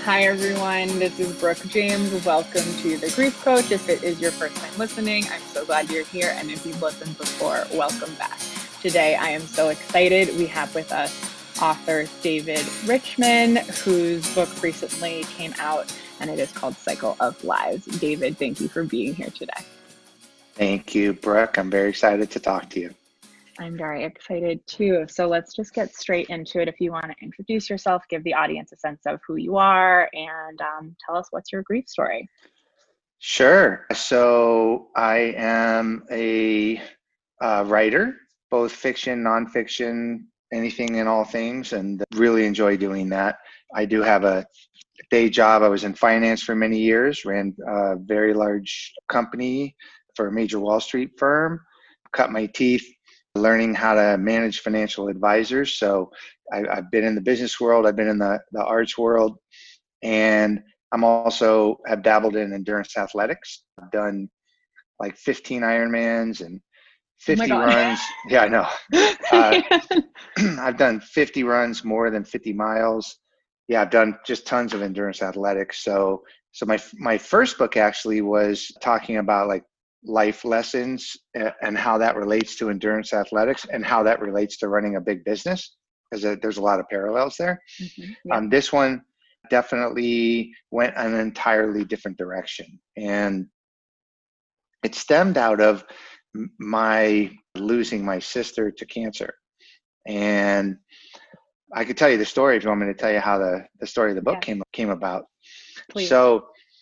Hi, everyone. This is Brooke James. Welcome to The Grief Coach. If it is your first time listening, I'm so glad you're here. And if you've listened before, welcome back. Today, I am so excited. We have with us author David Richman, whose book recently came out, and it is called Cycle of Lives. David, thank you for being here today. Thank you, Brooke. I'm very excited to talk to you. I'm very excited too. So let's just get straight into it. If you want to introduce yourself, give the audience a sense of who you are, and tell us what's your grief story. Sure. So I am a writer, both fiction, nonfiction, anything and all things, and really enjoy doing that. I do have a day job. I was in finance for many years, ran a very large company for a major Wall Street firm, cut my teeth learning how to manage financial advisors. So I've been in the business world, I've been in the arts world, and I'm also have dabbled in endurance athletics. I've done like 15 Ironmans and 50 runs. Yeah, I know. I've done 50 runs, more than 50 miles. Yeah, I've done just tons of endurance athletics. So my first book actually was talking about like life lessons and how that relates to endurance athletics and how that relates to running a big business, because there's a lot of parallels there. Mm-hmm. Yeah. This one definitely went an entirely different direction, and it stemmed out of my losing my sister to cancer. And I could tell you the story if you want me to tell you how the story of the book came about. Please. So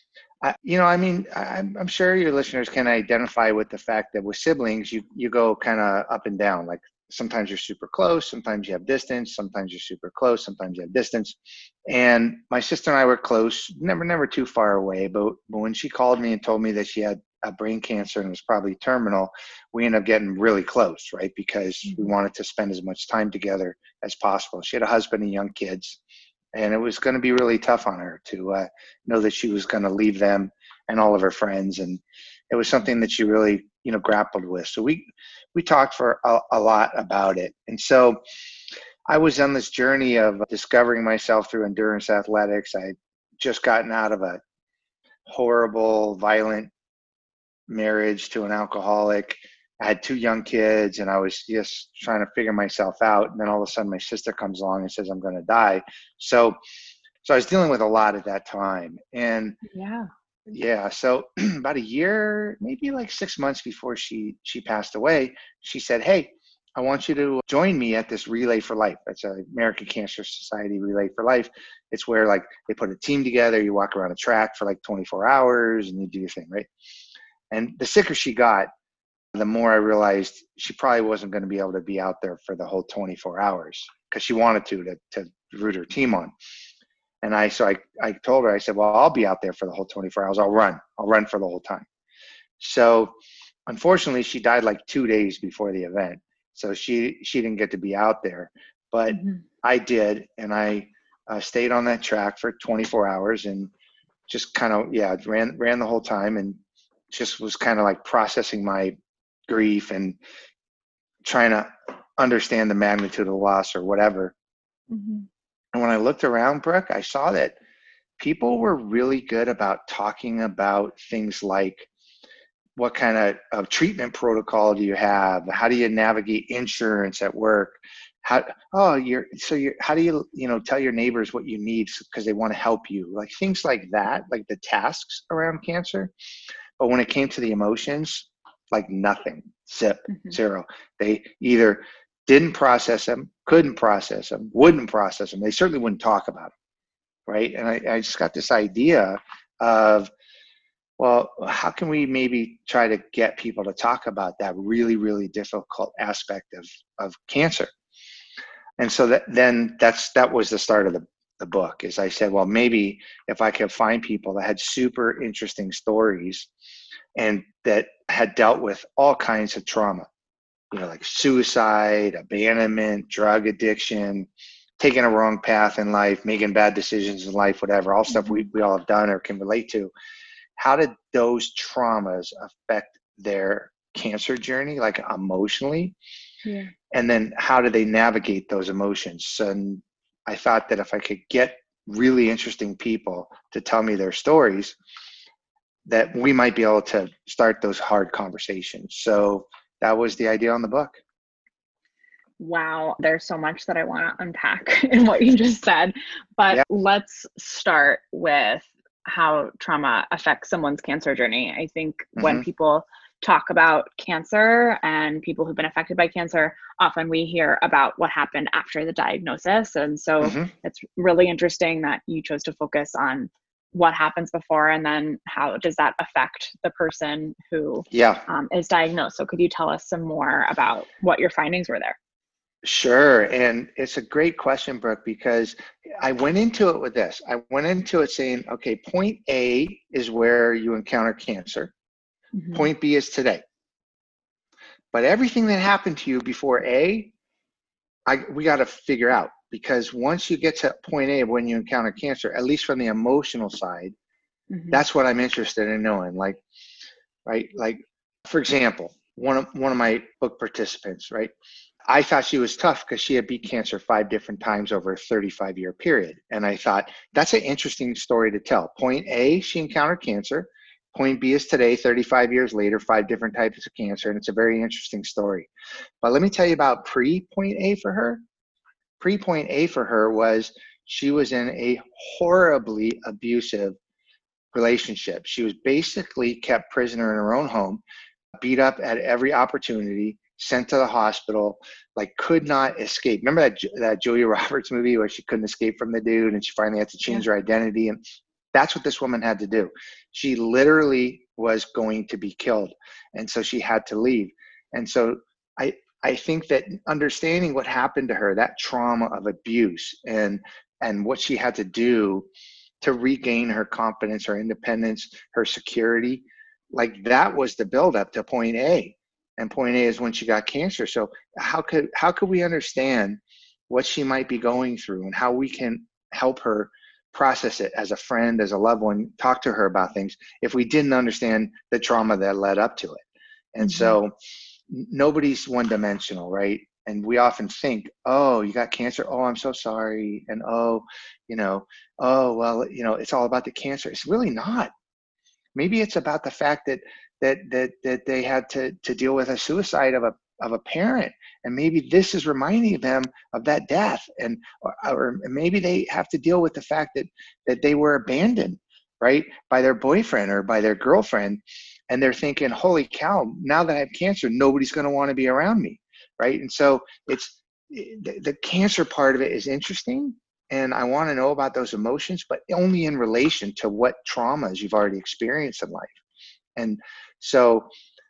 I'm sure your listeners can identify with the fact that with siblings, you go kind of up and down. Like sometimes you're super close, sometimes you have distance, sometimes you're super close, sometimes you have distance. And my sister and I were close, never too far away. But when she called me and told me that she had a brain cancer and was probably terminal, we ended up getting really close, right? Because we wanted to spend as much time together as possible. She had a husband and young kids. And it was going to be really tough on her to know that she was going to leave them and all of her friends. And it was something that she really, grappled with. So we talked for a lot about it. And so I was on this journey of discovering myself through endurance athletics. I had just gotten out of a horrible, violent marriage to an alcoholic. I had 2 young kids, and I was just trying to figure myself out. And then all of a sudden my sister comes along and says, I'm going to die. So I was dealing with a lot at that time. And so about a year, maybe like 6 months before she passed away, she said, hey, I want you to join me at this Relay for Life. That's an American Cancer Society Relay for Life. It's where like they put a team together, you walk around a track for like 24 hours and you do your thing, right? And the sicker she got, the more I realized she probably wasn't going to be able to be out there for the whole 24 hours because she wanted to root her team on. And I told her, I said, well, I'll be out there for the whole 24 hours. I'll run for the whole time. So unfortunately, she died like 2 days before the event. So she didn't get to be out there, but I did. And I stayed on that track for 24 hours and just kind of, ran the whole time and just was kind of like processing my grief and trying to understand the magnitude of the loss or whatever. And when I looked around, Brooke, I saw that people were really good about talking about things like, what kind of treatment protocol do you have? How do you navigate insurance at work? How do you tell your neighbors what you need because they want to help you? Like things like that, like the tasks around cancer. But when it came to the emotions, like nothing, zero. They either didn't process them, couldn't process them, wouldn't process them. They certainly wouldn't talk about them, right? And I just got this idea of, well, how can we maybe try to get people to talk about that really, really difficult aspect of cancer? And so that was the start of the book. Is I said, well, maybe if I could find people that had super interesting stories and that had dealt with all kinds of trauma, like suicide, abandonment, drug addiction, taking a wrong path in life, making bad decisions in life, whatever, all stuff we all have done or can relate to. How did those traumas affect their cancer journey, like emotionally? And then how do they navigate those emotions? And I thought that if I could get really interesting people to tell me their stories, that we might be able to start those hard conversations. So that was the idea on the book. Wow, there's so much that I want to unpack in what you just said, but Yeah. let's start with how trauma affects someone's cancer journey. I think when Mm-hmm. people talk about cancer and people who've been affected by cancer, often we hear about what happened after the diagnosis. And so Mm-hmm. it's really interesting that you chose to focus on what happens before and then how does that affect the person who Yeah. is diagnosed. So could you tell us some more about what your findings were there? Sure. And it's a great question, Brooke, because I went into it with this. I went into it saying, okay, point A is where you encounter cancer. Mhm. Point B is today. But everything that happened to you before A, we got to figure out, because once you get to point A, when you encounter cancer, at least from the emotional side, Mhm. that's what I'm interested in knowing. Like, right? Like, for example, one of my book participants, right? I thought she was tough because she had beat cancer 5 different times over a 35-year period. And I thought that's an interesting story to tell. Point A, she encountered cancer. Point B is today, 35 years later, 5 different types of cancer. And it's a very interesting story. But let me tell you about pre-point A for her. Pre-point A for her was she was in a horribly abusive relationship. She was basically kept prisoner in her own home, beat up at every opportunity, sent to the hospital, like could not escape. Remember that Julia Roberts movie where she couldn't escape from the dude and she finally had to Yeah. change her identity? And that's what this woman had to do. She literally was going to be killed. And so she had to leave. And so I think that understanding what happened to her, that trauma of abuse and what she had to do to regain her confidence, her independence, her security, like that was the buildup to point A. And point A is when she got cancer. So how could we understand what she might be going through and how we can help her process it as a friend, as a loved one, talk to her about things if we didn't understand the trauma that led up to it? And Mhm. so nobody's one dimensional, right? And we often think, oh, you got cancer. Oh, I'm so sorry. And oh, oh, well, it's all about the cancer. It's really not. Maybe it's about the fact that they had to deal with a suicide of a parent, and maybe this is reminding them of that death, and or maybe they have to deal with the fact that they were abandoned, right, by their boyfriend or by their girlfriend, and they're thinking, holy cow, now that I have cancer, nobody's going to want to be around me, right? And so it's the cancer part of it is interesting, and I want to know about those emotions, but only in relation to what traumas you've already experienced in life. And so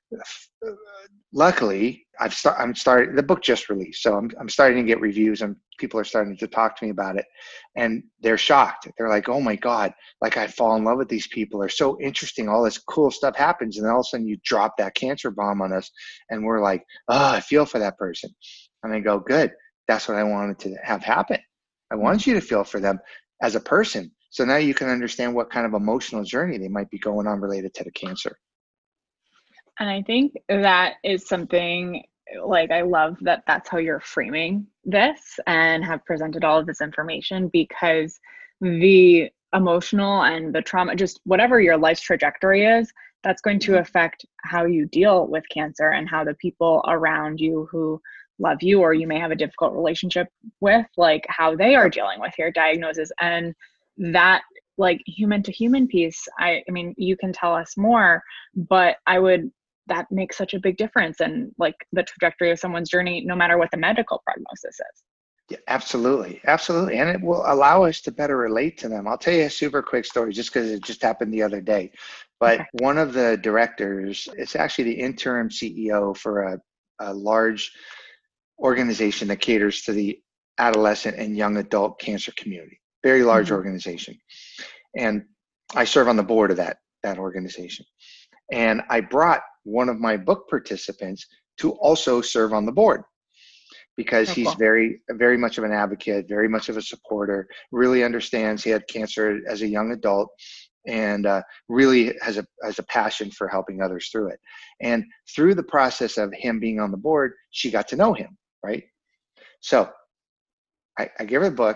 luckily I'm starting, the book just released, so I'm starting to get reviews and people are starting to talk to me about it, and they're shocked. They're like, oh my God, like I fall in love with these people. They're so interesting. All this cool stuff happens. And then all of a sudden you drop that cancer bomb on us and we're like, oh, I feel for that person. And I go, good. That's what I wanted to have happen. I Mhm. wanted you to feel for them as a person. So now you can understand what kind of emotional journey they might be going on related to the cancer. And I think that is something like I love that that's how you're framing this and have presented all of this information because the emotional and the trauma, just whatever your life's trajectory is, that's going to Mhm. affect how you deal with cancer and how the people around you who love you or you may have a difficult relationship with, like how they are Yep. dealing with your diagnosis. And that like human to human piece, I mean, you can tell us more, but that makes such a big difference in like the trajectory of someone's journey, no matter what the medical prognosis is. Yeah, absolutely. Absolutely. And it will allow us to better relate to them. I'll tell you a super quick story just because it just happened the other day. But Okay. one of the directors, it's actually the interim CEO for a large organization that caters to the adolescent and young adult cancer community. Very large Mhm. organization. And I serve on the board of that organization. And I brought one of my book participants to also serve on the board because So he's cool. very much of an advocate, very much of a supporter, really understands he had cancer as a young adult, and really has a passion for helping others through it. And through the process of him being on the board, she got to know him, right? So I give her the book,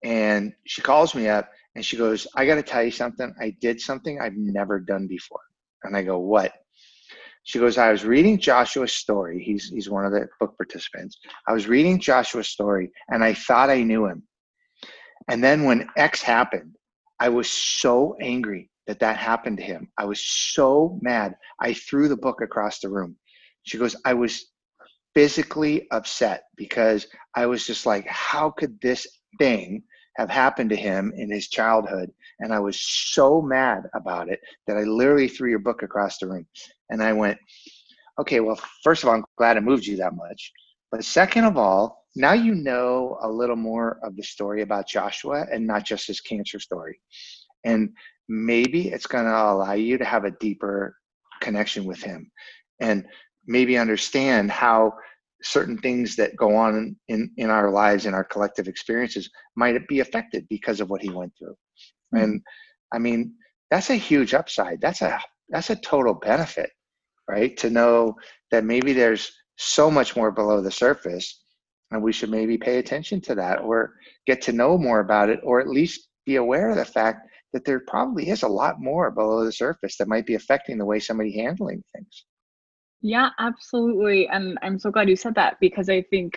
And she calls me up and she goes, I got to tell you something. I did something I've never done before. And I go, what? She goes, I was reading Joshua's story. He's one of the book participants. I was reading Joshua's story and I thought I knew him. And then when X happened, I was so angry that happened to him. I was so mad. I threw the book across the room. She goes, I was physically upset because I was just like, how could this thing have happened to him in his childhood? And I was so mad about it that I literally threw your book across the room. And I went, okay, well, first of all, I'm glad it moved you that much. But second of all, now you know a little more of the story about Joshua and not just his cancer story. And maybe it's going to allow you to have a deeper connection with him and maybe understand how certain things that go on in our lives, in our collective experiences, might be affected because of what he went through. Mm-hmm. And I mean, that's a huge upside. That's a total benefit, right? To know that maybe there's so much more below the surface and we should maybe pay attention to that or get to know more about it, or at least be aware of the fact that there probably is a lot more below the surface that might be affecting the way somebody's handling things. Yeah, absolutely. And I'm so glad you said that, because I think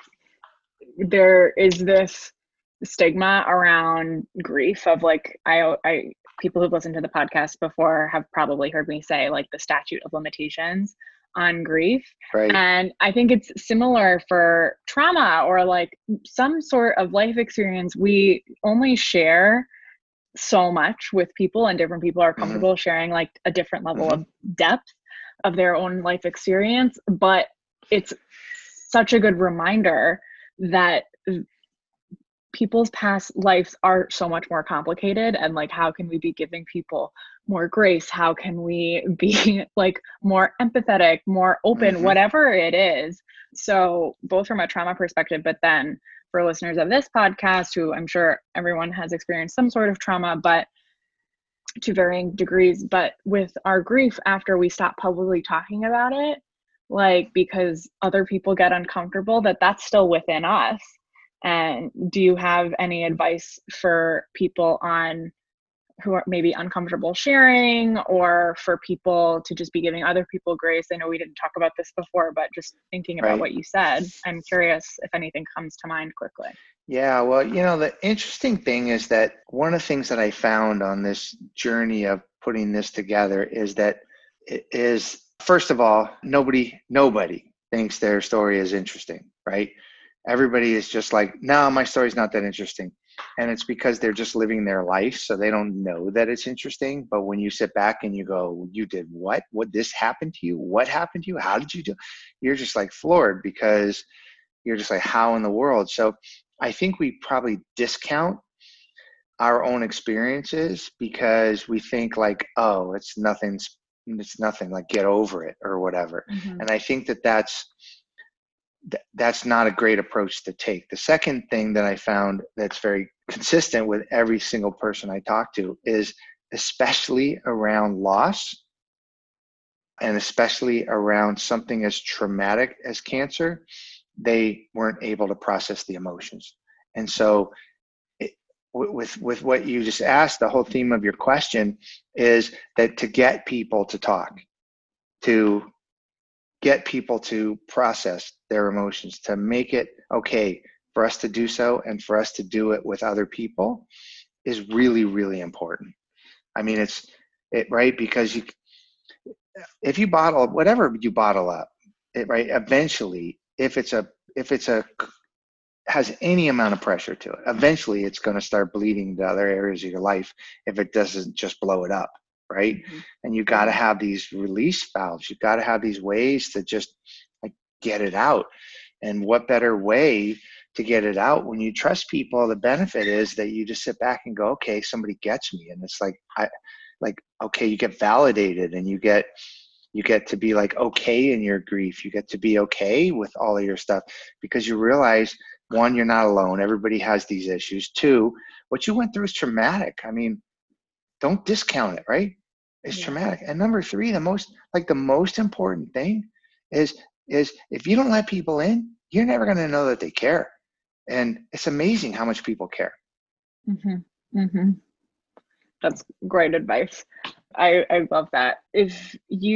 there is this stigma around grief of like, I people who've listened to the podcast before have probably heard me say like the statute of limitations on grief. Right. And I think it's similar for trauma or like some sort of life experience. We only share so much with people, and different people are comfortable sharing like a different level of depth of their own life experience. But it's such a good reminder that people's past lives are so much more complicated, and like, how can we be giving people more grace? How can we be like more empathetic, more open, whatever it is? So both from a trauma perspective, but then for listeners of this podcast, who I'm sure everyone has experienced some sort of trauma, but to varying degrees, but with our grief, after we stop publicly talking about it, like, because other people get uncomfortable, that's still within us. And do you have any advice for people on who are maybe uncomfortable sharing, or for people to just be giving other people grace? I know we didn't talk about this before, but just thinking about what you said, I'm curious if anything comes to mind quickly. Yeah, well, the interesting thing is that one of the things that I found on this journey of putting this together is that it is, first of all, nobody thinks their story is interesting, right? Everybody is just like, no, my story's not that interesting. And it's because they're just living their life, so they don't know that it's interesting. But when you sit back and you go, you did what? What, this happened to you? What happened to you? How did you do? You're just like floored, because you're just like, how in the world? So I think we probably discount our own experiences because we think like, oh, it's nothing, like get over it or whatever. And I think that's not a great approach to take. The second thing that I found that's very consistent with every single person I talk to is, especially around loss and especially around something as traumatic as cancer, they weren't able to process the emotions. And so with what you just asked, the whole theme of your question is that to get people to talk, to get people to process their emotions, to make it okay for us to do so and for us to do it with other people, is really, really important. I mean, right? Because if you bottle, whatever you bottle up, right, eventually, if it's has any amount of pressure to it, eventually it's going to start bleeding to other areas of your life if it doesn't just blow it up. Right. And you got to have these release valves. You've got to have these ways to just like get it out. And what better way to get it out when you trust people? The benefit is that you just sit back and go, okay, somebody gets me. And it's like, okay, you get validated, and you get to be like, okay, in your grief, you get to be okay with all of your stuff, because you realize, one, you're not alone. Everybody has these issues. Two, what you went through is traumatic. I mean, don't discount it, right? It's traumatic. And number three, the most important thing is if you don't let people in, you're never going to know that they care. And it's amazing how much people care. Mm-hmm. Mm-hmm. That's great advice. I love that. If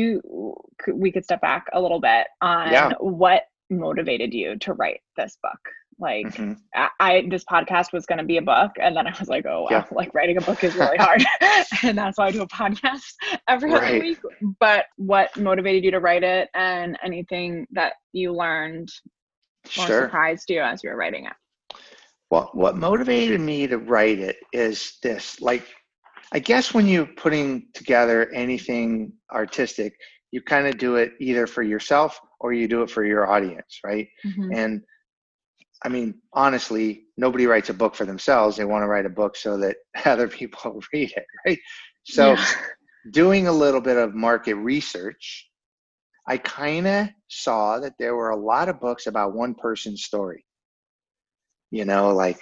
we could step back a little bit on Yeah. what motivated you to write this book. Like Hmm. this podcast was going to be a book, and then I was like, oh wow, Yeah. like writing a book is really hard. And that's why I do a podcast every other Right. week. But what motivated you to write it, and anything that you learned or Sure. surprised you as you were writing it? Well, what motivated me to write it is this, like, I guess when you're putting together anything artistic, you kind of do it either for yourself or you do it for your audience, right? Mm-hmm. And I mean, honestly, nobody writes a book for themselves. They want to write a book so that other people read it, right? So Yeah. doing a little bit of market research, I kind of saw that there were a lot of books about one person's story, like,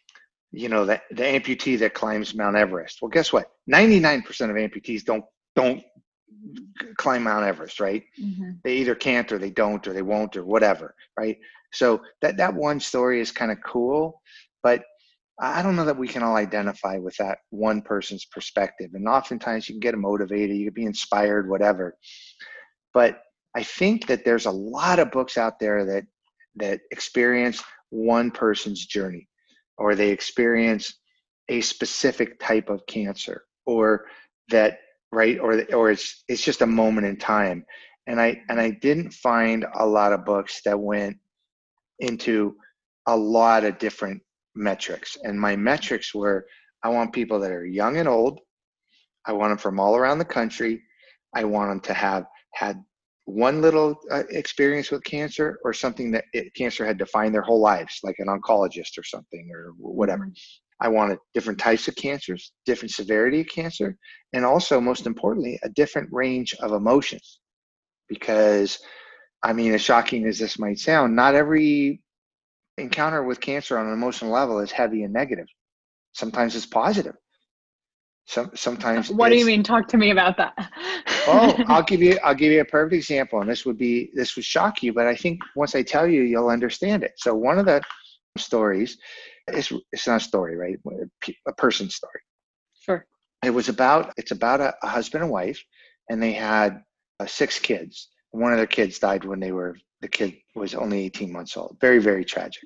the amputee that climbs Mount Everest. Well, guess what? 99% of amputees don't climb Mount Everest, right? Mm-hmm. They either can't or they don't or they won't or whatever, right? So that one story is kind of cool, but I don't know that we can all identify with that one person's perspective. And oftentimes you can get motivated, you can be inspired, whatever. But I think that there's a lot of books out there that experience one person's journey, or they experience a specific type of cancer, or that, right, or it's just a moment in time. And I didn't find a lot of books that went into a lot of different metrics. And my metrics were, I want people that are young and old. I want them from all around the country. I want them to have had one little experience with cancer, or something that cancer had defined their whole lives, like an oncologist or something or whatever. Mm-hmm. I wanted different types of cancers, different severity of cancer, and also, most importantly, a different range of emotions. Because, I mean, as shocking as this might sound, not every encounter with cancer on an emotional level is heavy and negative. Sometimes it's positive. Sometimes What do you it's, mean? Talk to me about that. oh, I'll give you a perfect example, and this would shock you, but I think once I tell you, you'll understand it. So one of the stories, it's not a story, right? A person story. Sure. It's about a husband and wife, and they had 6 kids. One of their kids died when the kid was only 18 months old. Very, very tragic.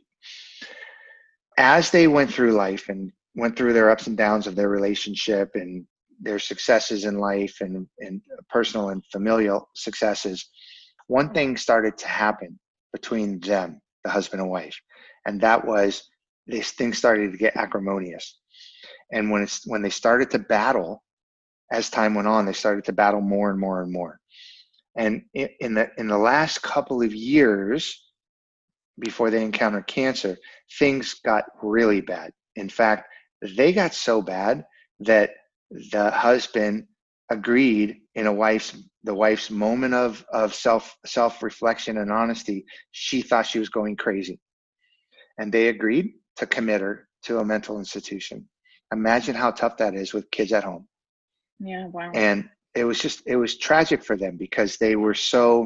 As they went through life and went through their ups and downs of their relationship and their successes in life and personal and familial successes, one thing started to happen between them, the husband and wife, and that was, this thing started to get acrimonious. And when they started to battle, as time went on, they started to battle more and more and more. And in the last couple of years before they encountered cancer, things got really bad. In fact, they got so bad that the husband agreed, in the wife's moment of self-reflection and honesty, she thought she was going crazy. And they agreed to commit her to a mental institution. Imagine how tough that is with kids at home. Yeah, wow. And it was tragic for them, because they were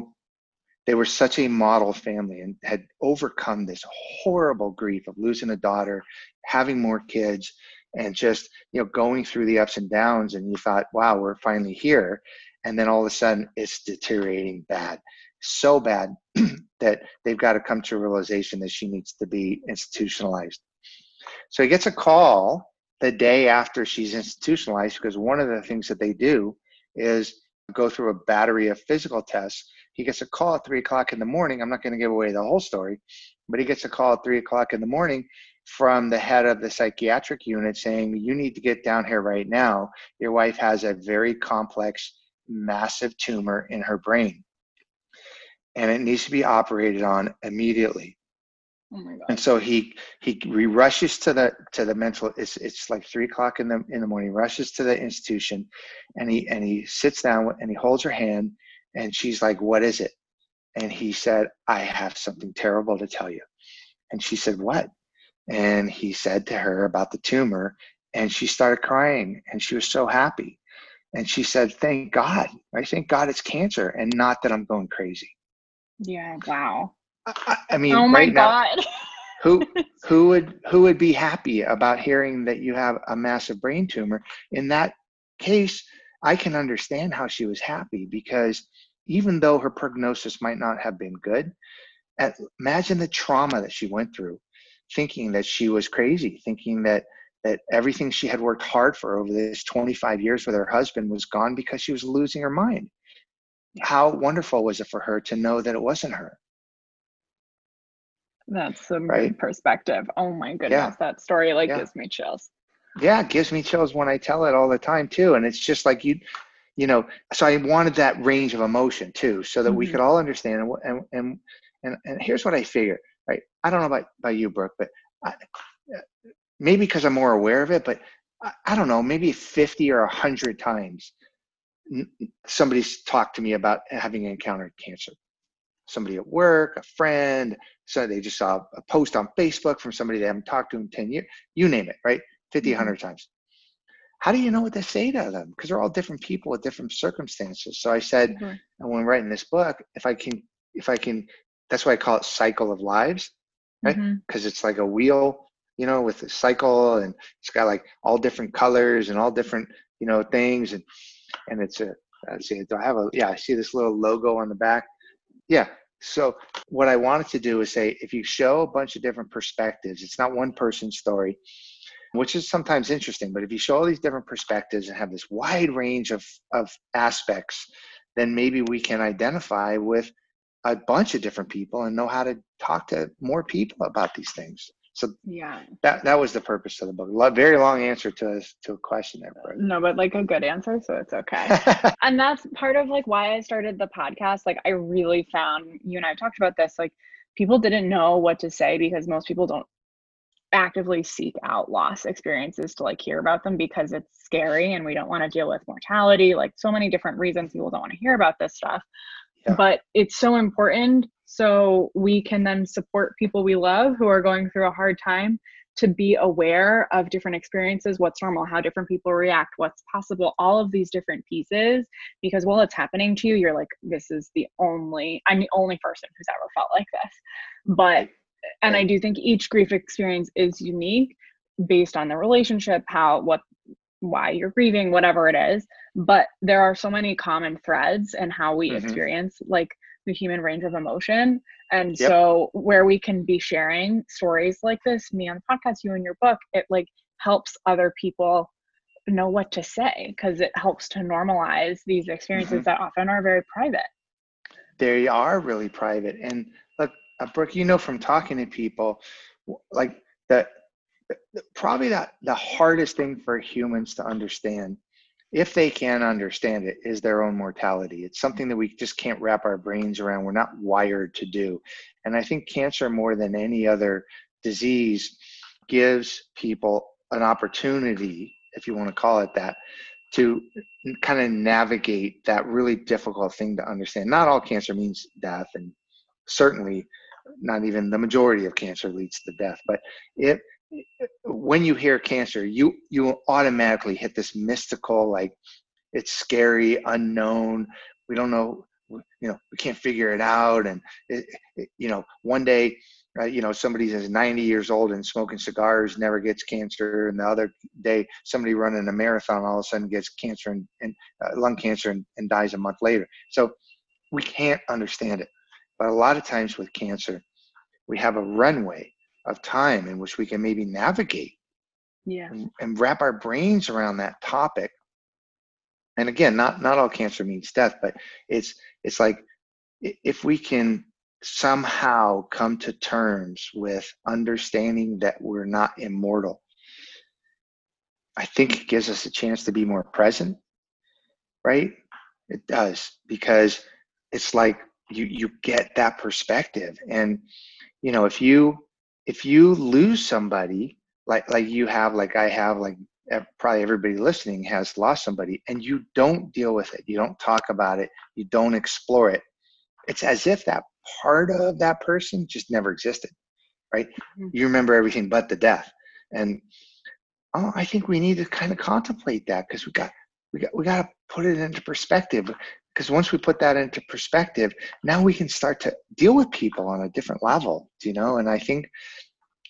such a model family and had overcome this horrible grief of losing a daughter, having more kids, and just, going through the ups and downs. And you thought, wow, we're finally here. And then all of a sudden it's deteriorating bad, so bad that they've got to come to a realization that she needs to be institutionalized. So he gets a call the day after she's institutionalized, because one of the things that they do is go through a battery of physical tests. He gets a call at 3:00 in the morning. I'm not going to give away the whole story, but he gets a call at 3:00 in the morning from the head of the psychiatric unit saying, you need to get down here right now. Your wife has a very complex, massive tumor in her brain, and it needs to be operated on immediately. Oh my God. And so he rushes to the mental. It's like 3:00 in the morning. He rushes to the institution, and he sits down and he holds her hand, and she's like, "What is it?" And he said, "I have something terrible to tell you." And she said, "What?" And he said to her about the tumor, and she started crying, and she was so happy. And she said, "Thank God, right? Thank God it's cancer, and not that I'm going crazy." Yeah, wow. I mean, Oh my right now, God. who would be happy about hearing that you have a massive brain tumor? In that case, I can understand how she was happy, because even though her prognosis might not have been good, imagine the trauma that she went through, thinking that she was crazy, thinking that everything she had worked hard for over this 25 years with her husband was gone because she was losing her mind. How wonderful was it for her to know that it wasn't her? That's some right? good perspective. Oh my goodness, Yeah. that story Yeah. gives me chills. Yeah, it gives me chills when I tell it all the time too. And it's just like you know, so I wanted that range of emotion too, so that we could all understand. And here's what I figure, right? I don't know about you, Brooke, but maybe because I'm more aware of it, but I don't know, maybe 50 or 100 times somebody's talked to me about having encountered cancer. Somebody at work, a friend, so they just saw a post on Facebook from somebody they haven't talked to in 10 years, you name it, right? 50, 100 times. How do you know what to say to them? Because they're all different people with different circumstances. So I said, and when writing this book, if I can, that's why I call it Cycle of Lives, right? Because it's like a wheel, with a cycle, and it's got like all different colors and all different, things. And it's let's see, do I have I see this little logo on the back. Yeah. So what I wanted to do is say, if you show a bunch of different perspectives, it's not one person's story, which is sometimes interesting, but if you show all these different perspectives and have this wide range of aspects, then maybe we can identify with a bunch of different people and know how to talk to more people about these things. So yeah, that was the purpose of the book. Very long answer to a question there. But. No, but a good answer, so it's okay. And that's part of why I started the podcast. I really found, you and I talked about this, people didn't know what to say, because most people don't actively seek out loss experiences to hear about them, because it's scary and we don't want to deal with mortality, so many different reasons people don't want to hear about this stuff. Yeah. But it's so important, so we can then support people we love who are going through a hard time, to be aware of different experiences, what's normal, how different people react, what's possible, all of these different pieces. Because while it's happening to you, you're like, I'm the only person who's ever felt like this. But and I do think each grief experience is unique based on the relationship, why you're grieving, whatever it is. But there are so many common threads in how we experience the human range of emotion. And so where we can be sharing stories like this, me on the podcast, you in your book, it helps other people know what to say, because it helps to normalize these experiences that often are very private. They are really private. And look, Brooke, from talking to people, probably the hardest thing for humans to understand, if they can understand it, is their own mortality. It's something that we just can't wrap our brains around. We're not wired to do. And I think cancer, more than any other disease, gives people an opportunity, if you want to call it that, to kind of navigate that really difficult thing to understand. Not all cancer means death, and certainly not even the majority of cancer leads to death. But when you hear cancer, you automatically hit this mystical, it's scary, unknown. We don't know, we can't figure it out. And one day, somebody who's 90 years old and smoking cigars never gets cancer, and the other day somebody running a marathon all of a sudden gets cancer and lung cancer and dies a month later. So we can't understand it. But a lot of times with cancer, we have a runway of time in which we can maybe navigate and wrap our brains around that topic. And again, not all cancer means death, but it's like, if we can somehow come to terms with understanding that we're not immortal, I think it gives us a chance to be more present, right? It does, because it's like you get that perspective. And if you lose somebody, like you have, like I have, probably everybody listening has lost somebody, and you don't deal with it, you don't talk about it, you don't explore it, it's as if that part of that person just never existed, right? You remember everything but the death. And I think we need to kind of contemplate that, because we got to put it into perspective. Because once we put that into perspective, now we can start to deal with people on a different level, And I think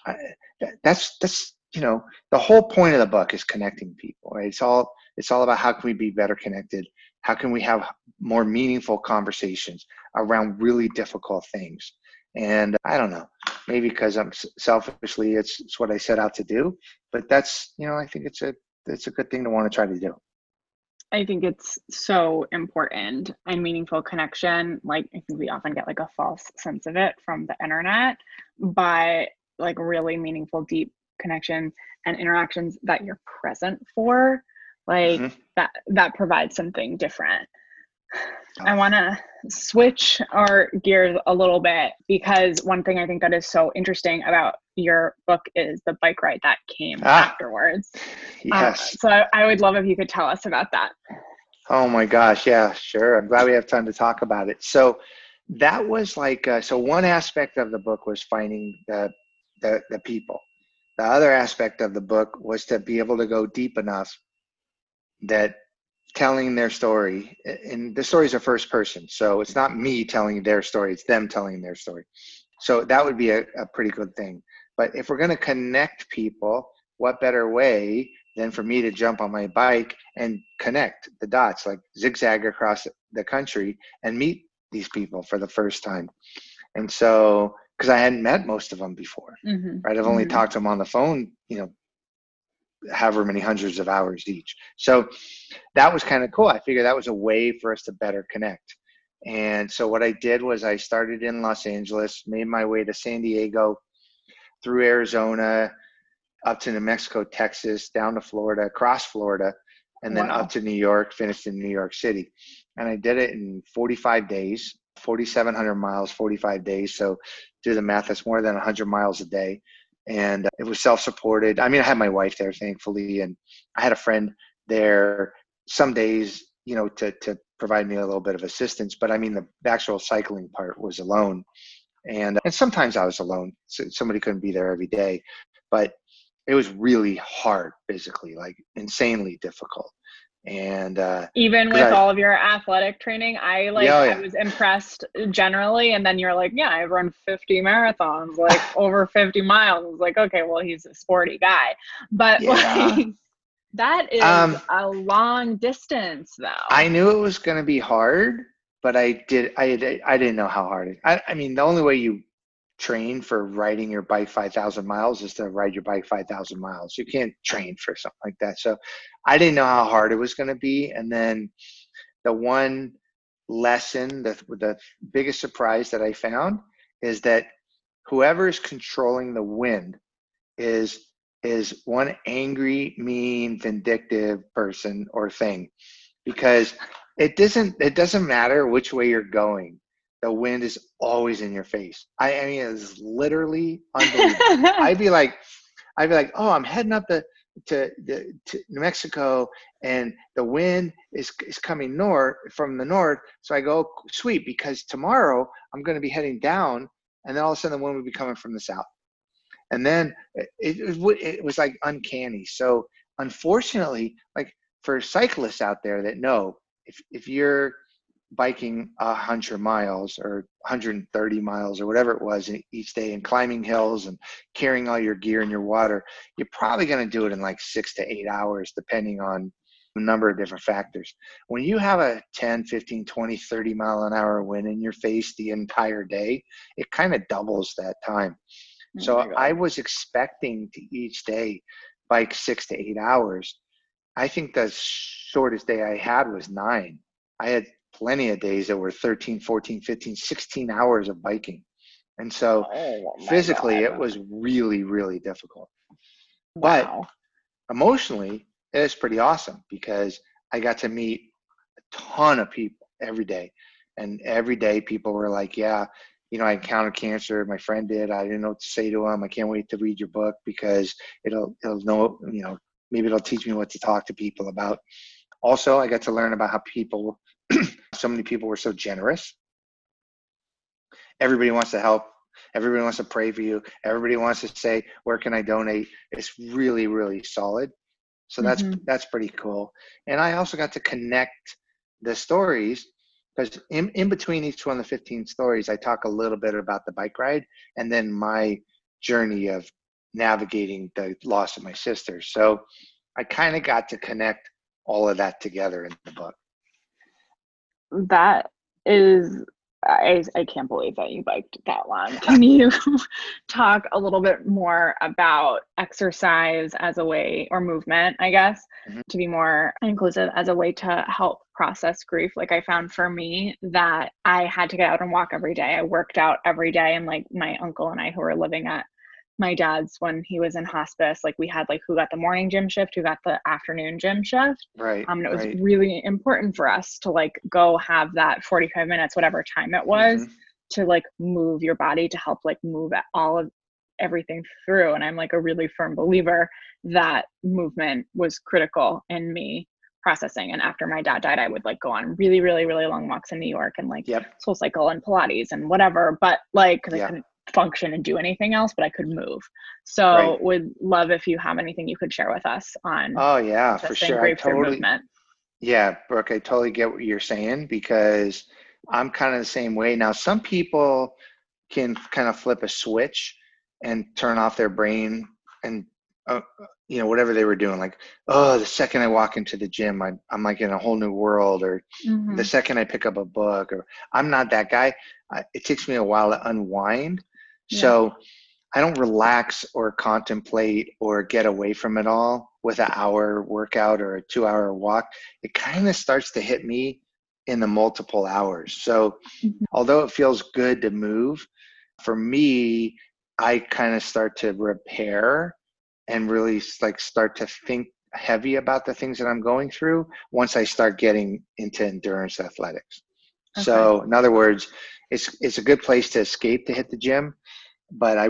I, that's the whole point of the book is connecting people, right? It's all about how can we be better connected, how can we have more meaningful conversations around really difficult things. And I don't know, maybe because I'm selfishly, it's what I set out to do, but that's, I think it's a good thing to want to try to do. I think it's so important and meaningful connection. Like, I think we often get like a false sense of it from the internet, but like really meaningful, deep connections and interactions that you're present for, like Mm-hmm. that provides something different. I Oh. want to switch our gears a little bit, because one thing I think that is so interesting about your book is the bike ride that came afterwards. Yes. So I would love if you could tell us about that. Oh my gosh. Yeah, sure. I'm glad we have time to talk about it. So that was like, so one aspect of the book was finding the people. The other aspect of the book was to be able to go deep enough that telling their story, and the stories are first person. So it's not me telling their story, it's them telling their story. So that would be a pretty good thing. But if we're going to connect people, what better way than for me to jump on my bike and connect the dots, like zigzag across the country and meet these people for the first time. And so, because I hadn't met most of them before, right? I've only talked to them on the phone, however many hundreds of hours each. So that was kind of cool. I figured that was a way for us to better connect. And so what I did was I started in Los Angeles, made my way to San Diego, through Arizona, up to New Mexico, Texas, down to Florida, across Florida, and then up to New York, finished in New York City. And I did it in 45 days, 4,700 miles, 45 days. So do the math, that's more than 100 miles a day. And it was self-supported. I mean, I had my wife there, thankfully, and I had a friend there some days, to provide me a little bit of assistance. But I mean, the actual cycling part was alone. And sometimes I was alone. So somebody couldn't be there every day. But it was really hard physically, like insanely difficult. And even with all of your athletic training, I was impressed generally. And then you're like, yeah, I've run 50 marathons, like over 50 miles. I was like, okay, well, he's a sporty guy. But like, that is a long distance though. I knew it was going to be hard, but I didn't know how hard it. I mean, the only way you train for riding your bike 5,000 miles is to ride your bike 5,000 miles. You can't train for something like that. So I didn't know how hard it was going to be. And then the one lesson, the biggest surprise that I found is that whoever is controlling the wind is one angry, mean, vindictive person or thing, because it doesn't matter which way you're going. The wind is always in your face. I mean, it's literally unbelievable. I'd be like, oh, I'm heading up to New Mexico, and the wind is coming from the north. So I go, sweet, because tomorrow I'm going to be heading down, and then all of a sudden the wind would be coming from the south. And then it was like uncanny. So unfortunately, like for cyclists out there that know, if you're biking 100 miles or 130 miles or whatever it was each day, and climbing hills and carrying all your gear and your water, you're probably going to do it in like 6 to 8 hours, depending on a number of different factors. When you have a 10, 15, 20, 30 mile an hour wind in your face the entire day, it kind of doubles that time. So I was expecting to each day bike 6 to 8 hours. I think the shortest day I had was 9. I had plenty of days that were 13, 14, 15, 16 hours of biking. And so physically it was really, really difficult. But emotionally, it was pretty awesome, because I got to meet a ton of people every day. And every day people were like, yeah, I encountered cancer. My friend did. I didn't know what to say to him. I can't wait to read your book, because it'll know, maybe it'll teach me what to talk to people about. Also, I got to learn about how people, so many people were so generous. Everybody wants to help. Everybody wants to pray for you. Everybody wants to say, where can I donate? It's really, really solid. So that's pretty cool. And I also got to connect the stories, because in between each one of the 15 stories, I talk a little bit about the bike ride and then my journey of navigating the loss of my sister. So I kind of got to connect all of that together in the book. That is, I can't believe that you biked that long. Can you talk a little bit more about exercise as a way, or movement, I guess, Mhm. to be more inclusive, as a way to help process grief? Like, I found for me that I had to get out and walk every day. I worked out every day, and like my uncle and I, who were living at my dad's when he was in hospice, like we had like who got the morning gym shift, who got the afternoon gym shift. Right, And it was right. really important for us to like go have that 45 minutes, whatever time it was, Hmm. to like move your body, to help like move all of everything through. And I'm like a really firm believer that movement was critical in me processing. And after my dad died, I would like go on really, really, really long walks in New York and like Yep. Soul Cycle and Pilates and whatever. But like, because I Yeah. couldn't function and do anything else, but I could move. Right. So would love if you have anything you could share with us on Oh yeah, for processing sure. grief through movement. Yeah, Brooke, I totally get what you're saying, because I'm kind of the same way. Now, some people can kind of flip a switch and turn off their brain and, whatever they were doing. Like, oh, the second I walk into the gym, I'm like in a whole new world, or the Mm-hmm. second I pick up a book, or I'm not that guy. It takes me a while to unwind. Yeah. So I don't relax or contemplate or get away from it all with an hour workout or a 2 hour walk. It kind of starts to hit me in the multiple hours. So Mm-hmm. although it feels good to move, for me, I kind of start to repair and really like start to think heavy about the things that I'm going through once I start getting into endurance athletics. Okay. So in other words, it's a good place to escape to hit the gym, but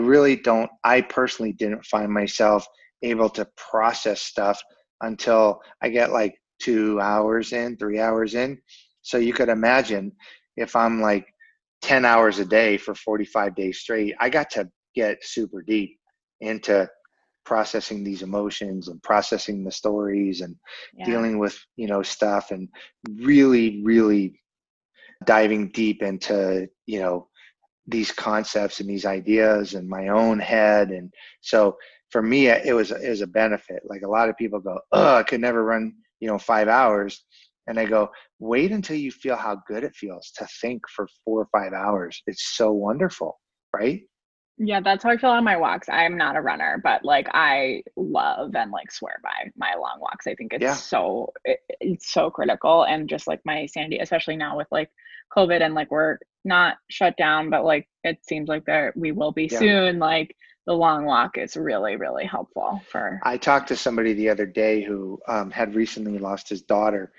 I personally didn't find myself able to process stuff until I get like 2 hours in, 3 hours in. So you could imagine if I'm like 10 hours a day for 45 days straight, I got to get super deep into processing these emotions and processing the stories and Yeah. dealing with, stuff, and really, really diving deep into, these concepts and these ideas in my own head. And so for me, it was a benefit. Like a lot of people go, oh, I could never run, 5 hours. And I go, wait until you feel how good it feels to think for 4 or 5 hours. It's so wonderful, right? Yeah, that's how I feel on my walks. I'm not a runner, but like I love and like swear by my long walks. I think Yeah. it's so critical, and just like my sanity, especially now with like COVID and like we're not shut down, but like it seems like there we will be Yeah. soon. Like the long walk is really, really helpful for. I talked to somebody the other day who had recently lost his daughter,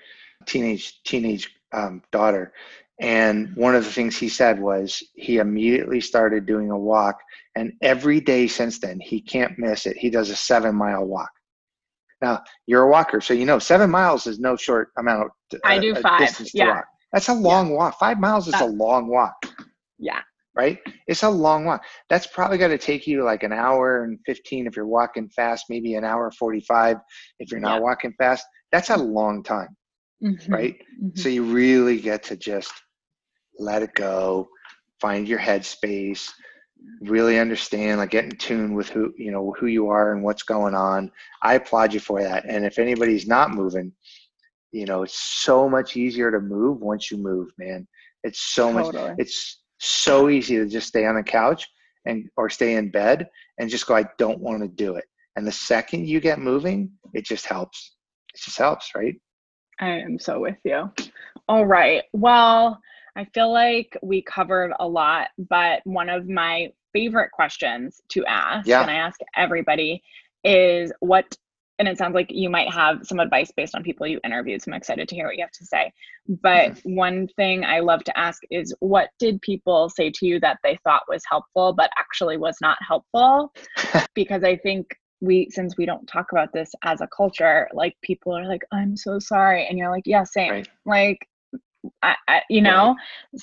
teenage daughter, and one of the things he said was he immediately started doing a walk, and every day since then he can't miss it. He does a 7 mile walk. Now you're a walker, so 7 miles is no short amount of I do five. distance to Yeah. walk. That's a Yeah. long walk. 5 miles is a That, long walk. yeah. Right? It's a long walk. That's probably going to take you like an hour and 15 if you're walking fast, maybe an hour 45 if you're not Yeah. walking fast. That's a long time, Mm-hmm. right? Mm-hmm. So you really get to just let it go, find your headspace, really understand, like get in tune with who you are and what's going on. I applaud you for that. And if anybody's not moving, it's so much easier to move once you move, man. Totally. It's so easy to just stay on the couch or stay in bed and just go, I don't want to do it. And the second you get moving, it just helps. It just helps, right? I am so with you. All right. Well, I feel like we covered a lot, but one of my favorite questions to ask, and Yeah. I ask everybody, is and it sounds like you might have some advice based on people you interviewed, so I'm excited to hear what you have to say. But Mhm. one thing I love to ask is, what did people say to you that they thought was helpful, but actually was not helpful? Because I think since we don't talk about this as a culture, like people are like, I'm so sorry. And you're like, yeah, same. Right. Like, Right.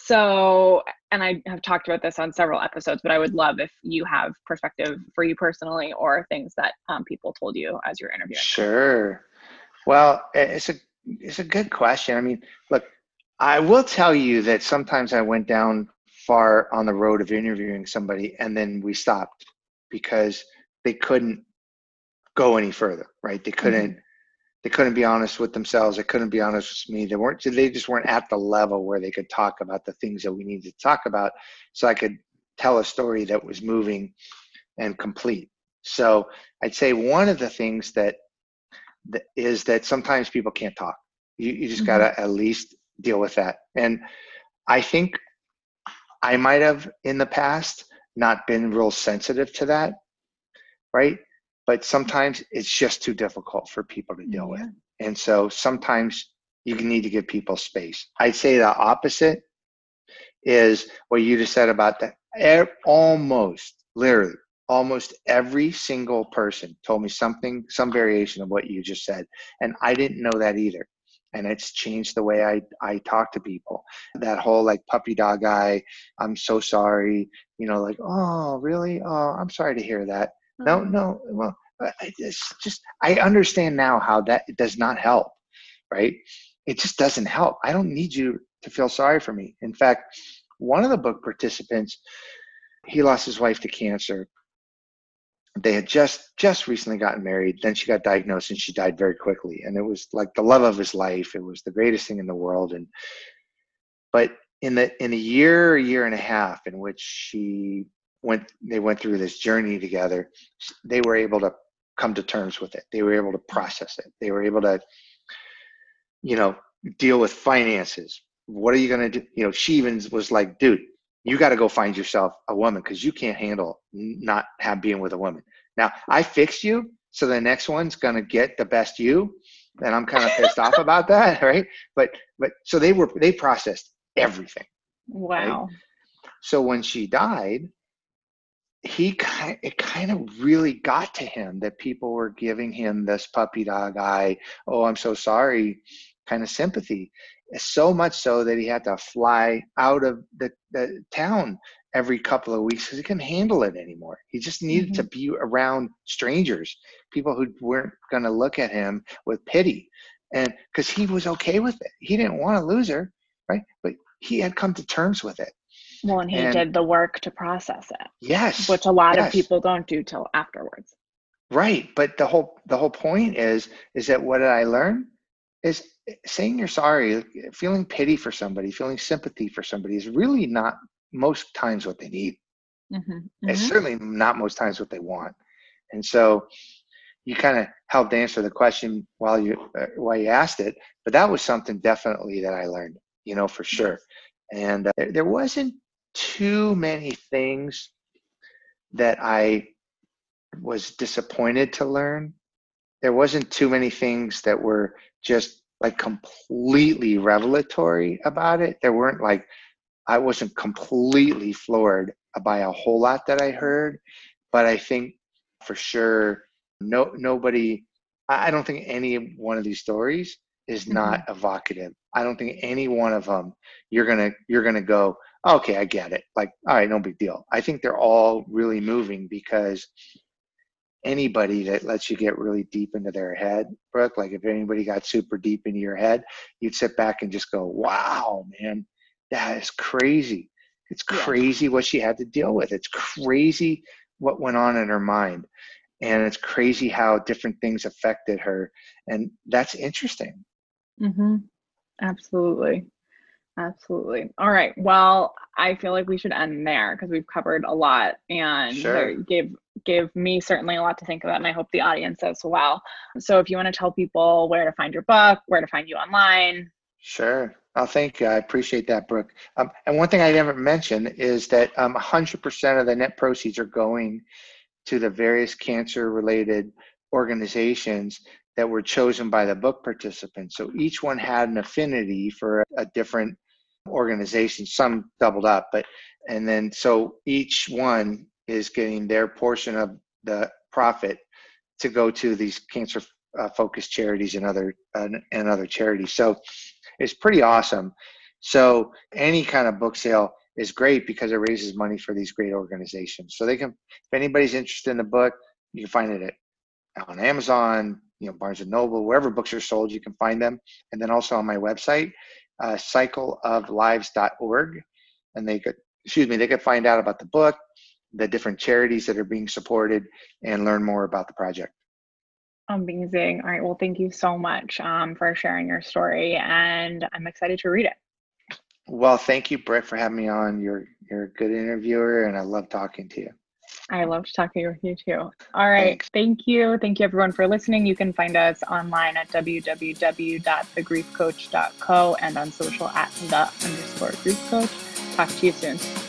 so, and I have talked about this on several episodes, but I would love if you have perspective for you personally, or things that people told you as you're interviewing them. Sure. Well, it's a good question. I mean, look, I will tell you that sometimes I went down far on the road of interviewing somebody and then we stopped because they couldn't go any further, right? They couldn't be honest with themselves. They couldn't be honest with me. They just weren't at the level where they could talk about the things that we needed to talk about. So I could tell a story that was moving and complete. So I'd say one of the things that is that sometimes people can't talk. You just got to at least deal with that. And I think I might have in the past not been real sensitive to that, right? But sometimes it's just too difficult for people to deal with. And so sometimes you need to give people space. I'd say the opposite is what you just said about that. Literally, almost every single person told me something, some variation of what you just said. And I didn't know that either. And it's changed the way I talk to people. That whole like puppy dog guy, I'm so sorry, like, oh, really? Oh, I'm sorry to hear that. No, well, I understand now how that it does not help, right? It just doesn't help. I don't need you to feel sorry for me. In fact, one of the book participants, he lost his wife to cancer. They had just recently gotten married. Then she got diagnosed and she died very quickly. And it was like the love of his life. It was the greatest thing in the world. But in a year and a half in which they went through this journey together, they were able to come to terms with it. They were able to process it. They were able to, deal with finances. What are you going to do? She even was like, dude, you got to go find yourself a woman because you can't handle not being with a woman. Now, I fixed you, so the next one's going to get the best you. And I'm kind of pissed off about that, right? But so they processed everything. Wow. Right? So when she died, it kind of really got to him that people were giving him this puppy dog eye, oh, I'm so sorry, kind of sympathy. So much so that he had to fly out of the town every couple of weeks because he couldn't handle it anymore. He just needed to be around strangers, people who weren't going to look at him with pity. And because he was okay with it. He didn't want to lose her, right? But he had come to terms with it. Well, and he did the work to process it. Yes. Which a lot of people don't do till afterwards. Right. But the whole point is that what did I learn? Is saying you're sorry, feeling pity for somebody, feeling sympathy for somebody is really not most times what they need. It's certainly not most times what they want. And so you kind of helped answer the question while you asked it, but that was something definitely that I learned, for sure. And there wasn't too many things that I was disappointed to learn. There wasn't too many things that were just like completely revelatory about it. There weren't like, I wasn't completely floored by a whole lot that I heard, but I think for sure, nobody, I don't think any one of these stories is not evocative. I don't think any one of them, you're going to go, okay, I get it. Like, all right, no big deal. I think they're all really moving because anybody that lets you get really deep into their head, Brooke, like if anybody got super deep into your head, you'd sit back and just go, wow, man, that is crazy. It's crazy what she had to deal with. It's crazy what went on in her mind. And it's crazy how different things affected her. And that's interesting. Absolutely. Absolutely. All right. Well, I feel like we should end there because we've covered a lot and gave me certainly a lot to think about, and I hope the audience as well. So if you want to tell people where to find your book, where to find you online. Sure. Oh, thank you. I appreciate that, Brooke. And one thing I never mentioned is that 100% of the net proceeds are going to the various cancer-related organizations that were chosen by the book participants. So each one had an affinity for a different organization. Some doubled up, and then so each one is getting their portion of the profit to go to these cancer focused charities and other charities. So it's pretty awesome. So any kind of book sale is great because it raises money for these great organizations. So if anybody's interested in the book, you can find it on Amazon, Barnes and Noble, wherever books are sold, you can find them. And then also on my website, cycleoflives.org. And they could find out about the book. the different charities that are being supported, and learn more about the project. Amazing. All right. Well, thank you so much for sharing your story, and I'm excited to read it. Well, thank you, Brett, for having me on. You're a good interviewer, and I love talking to you. I loved talking with you too. All right. Thanks. Thank you. Thank you everyone for listening. You can find us online at www.thegriefcoach.co and on social at _griefcoach. Talk to you soon.